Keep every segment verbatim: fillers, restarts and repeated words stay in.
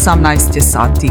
osamnaest je sati.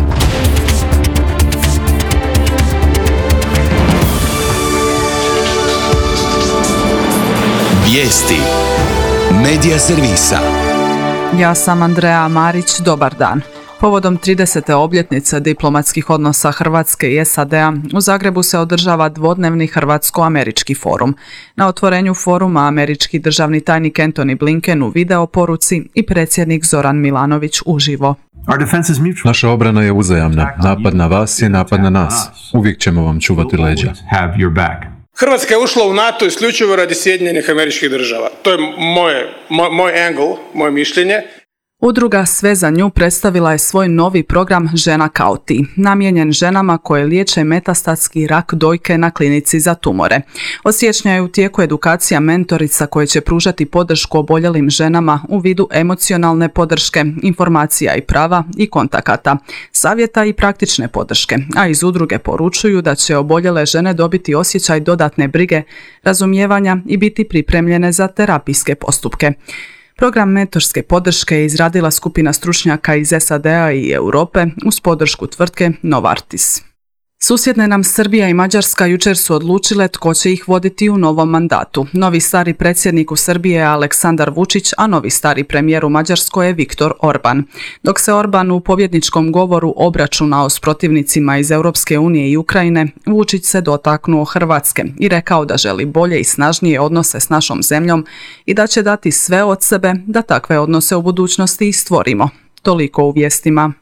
Vijesti Medija servisa. Ja sam Andreja Marić, dobar dan. Povodom tridesete obljetnice diplomatskih odnosa Hrvatske i S A D-a u Zagrebu se održava dvodnevni Hrvatsko-američki forum. Na otvorenju foruma američki državni tajnik Antony Blinken u video poruci i predsjednik Zoran Milanović uživo. Naša obrana je uzajamna. Napad na vas je napad na nas. Uvijek ćemo vam čuvati leđa. Hrvatska je ušla u NATO isključivo radi Sjedinjenih Američkih Država. To je moje, moj, moj angle, moje mišljenje. Udruga Sve za nju predstavila je svoj novi program Žena kao ti, namijenjen ženama koje liječe metastatski rak dojke na klinici za tumore. Od siječnja je u tijeku edukacija mentorica koje će pružati podršku oboljelim ženama u vidu emocionalne podrške, informacija i prava i kontakata, savjeta i praktične podrške, a iz udruge poručuju da će oboljele žene dobiti osjećaj dodatne brige, razumijevanja i biti pripremljene za terapijske postupke. Program mentorske podrške je izradila skupina stručnjaka iz S A D-a i Europe uz podršku tvrtke Novartis. Susjedne nam Srbija i Mađarska jučer su odlučile tko će ih voditi u novom mandatu. Novi stari predsjednik u Srbije je Aleksandar Vučić, a novi stari premijer u Mađarskoj je Viktor Orban. Dok se Orban u pobjedničkom govoru obračunao s protivnicima iz Europske unije i Ukrajine, Vučić se dotaknuo Hrvatske i rekao da želi bolje i snažnije odnose s našom zemljom i da će dati sve od sebe da takve odnose u budućnosti i stvorimo. Toliko u vijestima.